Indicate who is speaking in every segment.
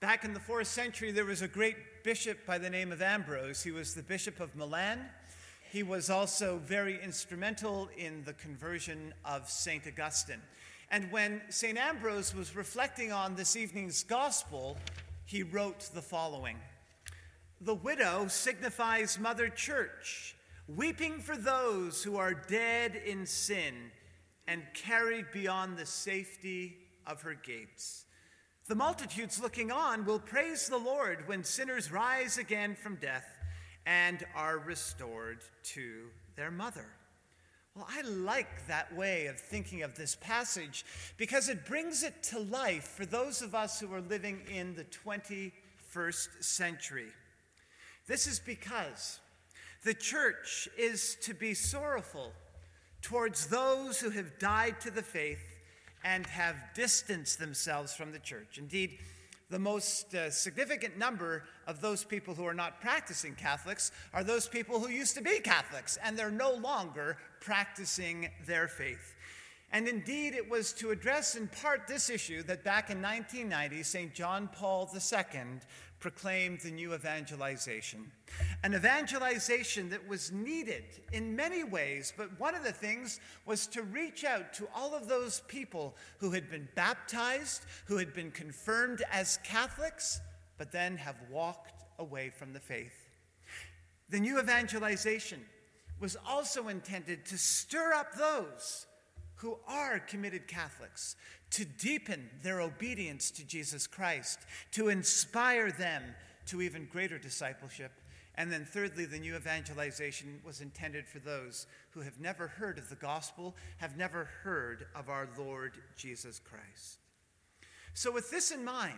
Speaker 1: Back in the 4th century, there was a great bishop by the name of Ambrose. He was the Bishop of Milan. He was also very instrumental in the conversion of St. Augustine. And when St. Ambrose was reflecting on this evening's gospel, he wrote the following: "The widow signifies Mother Church, weeping for those who are dead in sin and carried beyond the safety of her gates. The multitudes looking on will praise the Lord when sinners rise again from death and are restored to their mother." Well, I like that way of thinking of this passage because it brings it to life for those of us who are living in the 21st century. This is because the church is to be sorrowful towards those who have died to the faith and have distanced themselves from the church. Indeed, the most significant number of those people who are not practicing Catholics are those people who used to be Catholics, and they're no longer practicing their faith. And indeed, it was to address in part this issue that back in 1990, St. John Paul II proclaimed the new evangelization. An evangelization that was needed in many ways, but one of the things was to reach out to all of those people who had been baptized, who had been confirmed as Catholics, but then have walked away from the faith. The new evangelization was also intended to stir up those who are committed Catholics, to deepen their obedience to Jesus Christ, to inspire them to even greater discipleship. And then thirdly, the new evangelization was intended for those who have never heard of the gospel, have never heard of our Lord Jesus Christ. So with this in mind,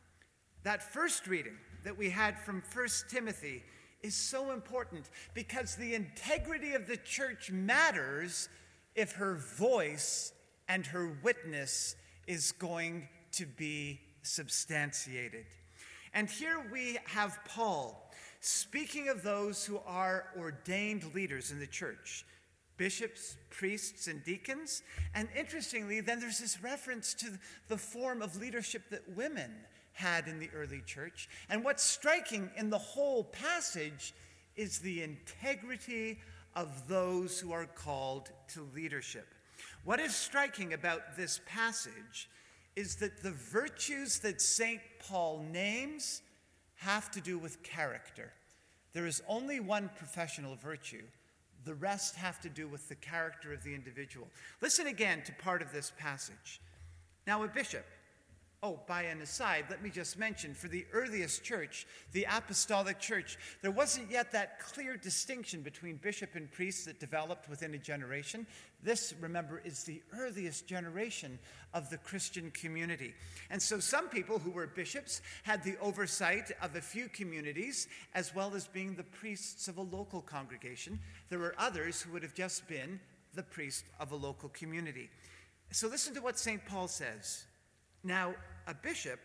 Speaker 1: that first reading that we had from 1 Timothy is so important because the integrity of the church matters if her voice and her witness is going to be substantiated. And here we have Paul speaking of those who are ordained leaders in the church, bishops, priests, and deacons. And interestingly, then there's this reference to the form of leadership that women had in the early church. And what's striking in the whole passage is the integrity of those who are called to leadership. What is striking about this passage is that the virtues that St. Paul names have to do with character. There is only one professional virtue. The rest have to do with the character of the individual. Listen again to part of this passage. Now, a bishop. Oh, by an aside, let me just mention, for the earliest church, the apostolic church, there wasn't yet that clear distinction between bishop and priest that developed within a generation. This, remember, is the earliest generation of the Christian community. And so some people who were bishops had the oversight of a few communities, as well as being the priests of a local congregation. There were others who would have just been the priest of a local community. So listen to what St. Paul says. Now, a bishop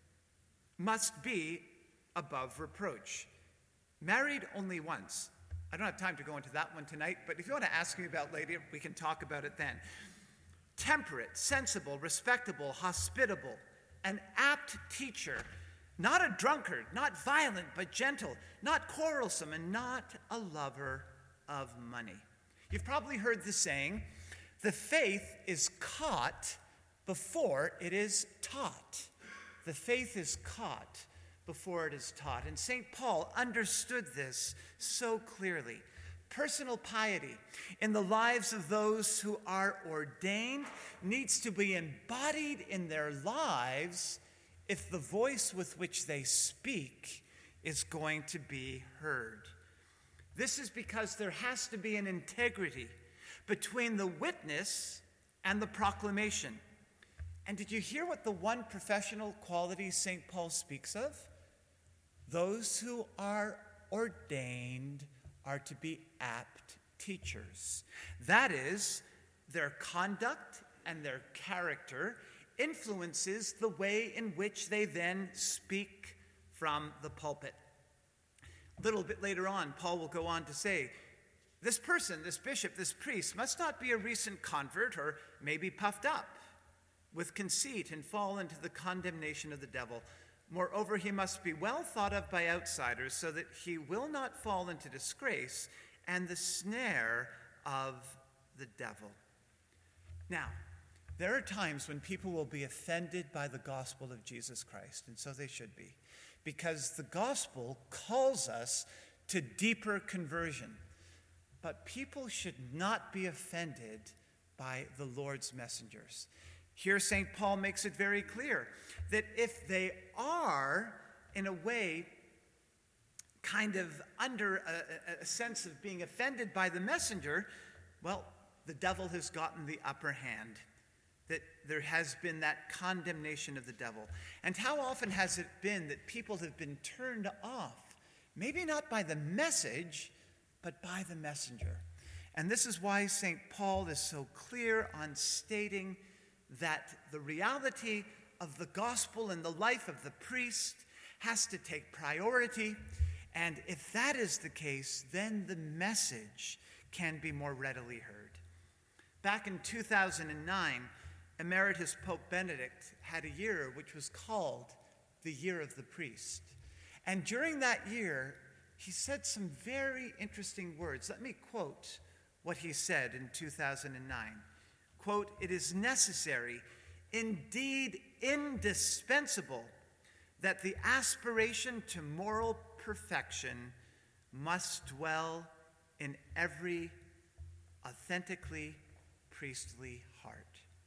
Speaker 1: must be above reproach, married only once. I don't have time to go into that one tonight, but if you want to ask me about later, we can talk about it then. Temperate, sensible, respectable, hospitable, an apt teacher, not a drunkard, not violent, but gentle, not quarrelsome, and not a lover of money. You've probably heard the saying, the faith is caught before it is taught. The faith is caught before it is taught. And St. Paul understood this so clearly. Personal piety in the lives of those who are ordained needs to be embodied in their lives if the voice with which they speak is going to be heard. This is because there has to be an integrity between the witness and the proclamation. And did you hear what the one professional quality St. Paul speaks of? Those who are ordained are to be apt teachers. That is, their conduct and their character influences the way in which they then speak from the pulpit. A little bit later on, Paul will go on to say, this person, this bishop, this priest must not be a recent convert or maybe puffed up with conceit and fall into the condemnation of the devil. Moreover, he must be well thought of by outsiders so that he will not fall into disgrace and the snare of the devil. Now, there are times when people will be offended by the gospel of Jesus Christ, and so they should be, because the gospel calls us to deeper conversion. But people should not be offended by the Lord's messengers. Here, St. Paul makes it very clear that if they are, in a way, kind of under a sense of being offended by the messenger, well, the devil has gotten the upper hand. That there has been that condemnation of the devil. And how often has it been that people have been turned off, maybe not by the message, but by the messenger? And this is why St. Paul is so clear on stating that the reality of the gospel in the life of the priest has to take priority. And if that is the case, then the message can be more readily heard. Back in 2009, Emeritus Pope Benedict had a year which was called the Year of the Priest. And during that year, he said some very interesting words. Let me quote what he said in 2009. Quote, "It is necessary, indeed indispensable, that the aspiration to moral perfection must dwell in every authentically priestly heart."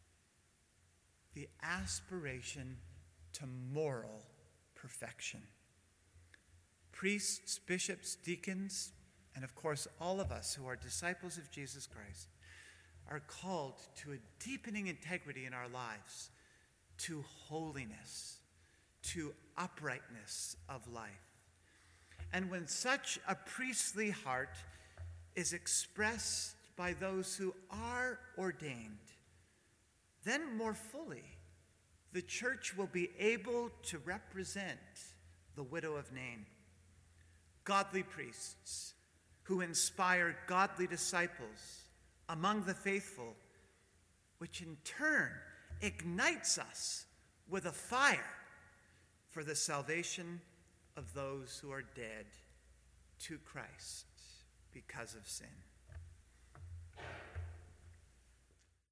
Speaker 1: The aspiration to moral perfection. Priests, bishops, deacons, and of course all of us who are disciples of Jesus Christ are called to a deepening integrity in our lives, to holiness, to uprightness of life. And when such a priestly heart is expressed by those who are ordained, then more fully, the church will be able to represent the widow of Nain. Godly priests who inspire godly disciples among the faithful, which in turn ignites us with a fire for the salvation of those who are dead to Christ because of sin.